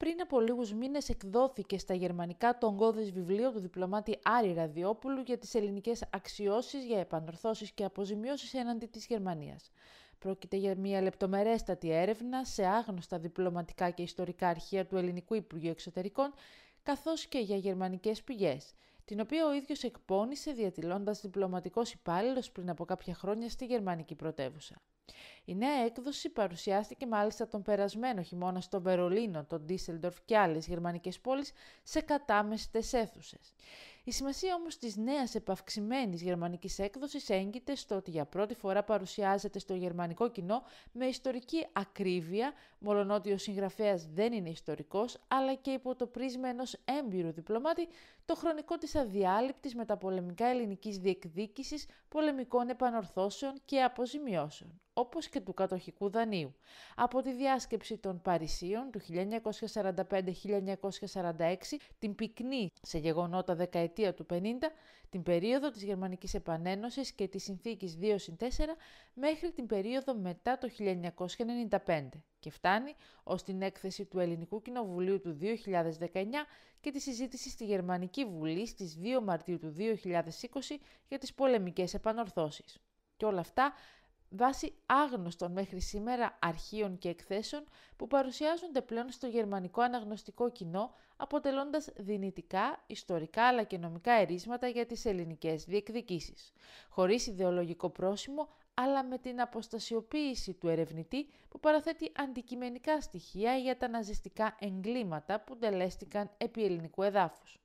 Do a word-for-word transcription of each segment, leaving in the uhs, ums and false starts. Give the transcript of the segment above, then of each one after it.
Πριν από λίγους μήνες εκδόθηκε στα γερμανικά το ογκώδες βιβλίο του διπλωμάτη Άρη Ραδιόπουλου για τις ελληνικές αξιώσεις για επανορθώσεις και αποζημιώσεις έναντι της Γερμανίας. Πρόκειται για μια λεπτομερέστατη έρευνα σε άγνωστα διπλωματικά και ιστορικά αρχεία του Ελληνικού Υπουργείου Εξωτερικών, καθώς και για γερμανικές πηγές, την οποία ο ίδιος εκπώνησε διατηλώντας διπλωματικός υπάλληλος πριν από κάποια χρόνια στη γερμανική πρωτεύουσα. Η νέα έκδοση παρουσιάστηκε μάλιστα τον περασμένο χειμώνα στο Βερολίνο, τον Ντίσελντορφ και άλλες γερμανικές πόλεις σε κατάμεστες αίθουσες. Η σημασία όμως της νέας επαυξημένης γερμανικής έκδοσης έγκυται στο ότι για πρώτη φορά παρουσιάζεται στο γερμανικό κοινό με ιστορική ακρίβεια, μολονότι ο συγγραφέας δεν είναι ιστορικός, αλλά και υπό το πρίσμα ενός έμπειρου διπλωμάτη, το χρονικό της αδιάλειπτης μεταπολεμικά ελληνικής διεκδίκησης, πολεμικών επανορθώσεων και αποζημιώσεων, όπως και του κατοχικού δανείου, από τη διάσκεψη των Παρισίων του χίλια εννιακόσια σαράντα πέντε με χίλια εννιακόσια σαράντα έξι, την πυκνή σε γεγονότα δεκαετία του πενήντα, την περίοδο της Γερμανικής Επανένωσης και της συνθήκης δύο συν τέσσερα, μέχρι την περίοδο μετά το χίλια εννιακόσια ενενήντα πέντε και φτάνει ως την έκθεση του Ελληνικού Κοινοβουλίου του δύο χιλιάδες δεκαεννιά και τη συζήτηση στη Γερμανική Βουλή στις δύο Μαρτίου του δύο χιλιάδες είκοσι για τις πολεμικές επανορθώσεις. Και όλα αυτά βάσει άγνωστων μέχρι σήμερα αρχείων και εκθέσεων που παρουσιάζονται πλέον στο γερμανικό αναγνωστικό κοινό, αποτελώντας δυνητικά, ιστορικά αλλά και νομικά ερίσματα για τις ελληνικές διεκδικήσεις, χωρίς ιδεολογικό πρόσημο, αλλά με την αποστασιοποίηση του ερευνητή που παραθέτει αντικειμενικά στοιχεία για τα ναζιστικά εγκλήματα που τελέστηκαν επί ελληνικού εδάφους.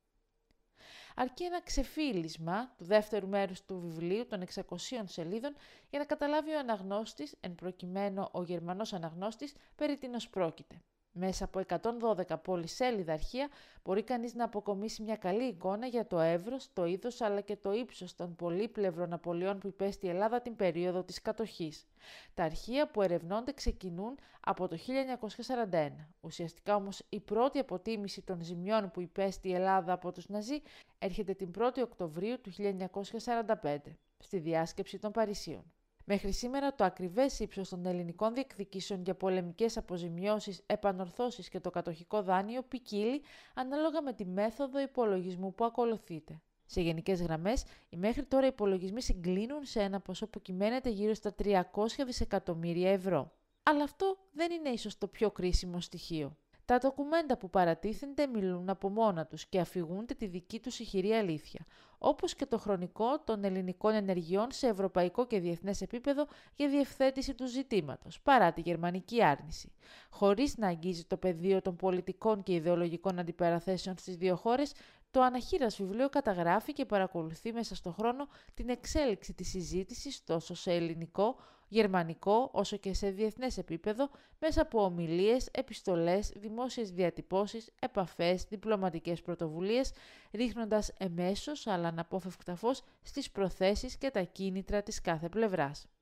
Αρκεί ένα ξεφύλισμα του δεύτερου μέρους του βιβλίου των εξακοσίων σελίδων για να καταλάβει ο αναγνώστης, εν προκειμένου ο Γερμανός αναγνώστης, περί τίνος πρόκειται. Μέσα από εκατόν δώδεκα πολυσέλιδα αρχεία μπορεί κανείς να αποκομίσει μια καλή εικόνα για το εύρος, το είδος αλλά και το ύψος των πολύπλευρων απολειών που υπέστη η Ελλάδα την περίοδο της κατοχής. Τα αρχεία που ερευνώνται ξεκινούν από το χίλια εννιακόσια σαράντα ένα. Ουσιαστικά όμως η πρώτη αποτίμηση των ζημιών που υπέστη η Ελλάδα από τους Ναζί έρχεται την πρώτη Οκτωβρίου του χίλια εννιακόσια σαράντα πέντε, στη διάσκεψη των Παρισίων. Μέχρι σήμερα το ακριβές ύψος των ελληνικών διεκδικήσεων για πολεμικές αποζημιώσεις, επανορθώσεις και το κατοχικό δάνειο ποικίλει ανάλογα με τη μέθοδο υπολογισμού που ακολουθείται. Σε γενικές γραμμές, οι μέχρι τώρα υπολογισμοί συγκλίνουν σε ένα ποσό που κυμαίνεται γύρω στα τριακόσια δισεκατομμύρια ευρώ. Αλλά αυτό δεν είναι ίσως το πιο κρίσιμο στοιχείο. Τα ντοκουμέντα που παρατίθενται μιλούν από μόνα τους και αφηγούνται τη δική τους ηχηρή αλήθεια, όπως και το χρονικό των ελληνικών ενεργειών σε ευρωπαϊκό και διεθνές επίπεδο για διευθέτηση του ζητήματος, παρά τη γερμανική άρνηση. Χωρίς να αγγίζει το πεδίο των πολιτικών και ιδεολογικών αντιπαραθέσεων στις δύο χώρες, το αναχείρας βιβλίο καταγράφει και παρακολουθεί μέσα στον χρόνο την εξέλιξη της συζήτησης τόσο σε ελληνικό, γερμανικό όσο και σε διεθνές επίπεδο μέσα από ομιλίες, επιστολές, δημόσιες διατυπώσεις, επαφές, διπλωματικές πρωτοβουλίες, ρίχνοντας εμέσως αλλά αναπόφευκτα φως στις προθέσεις και τα κίνητρα της κάθε πλευράς.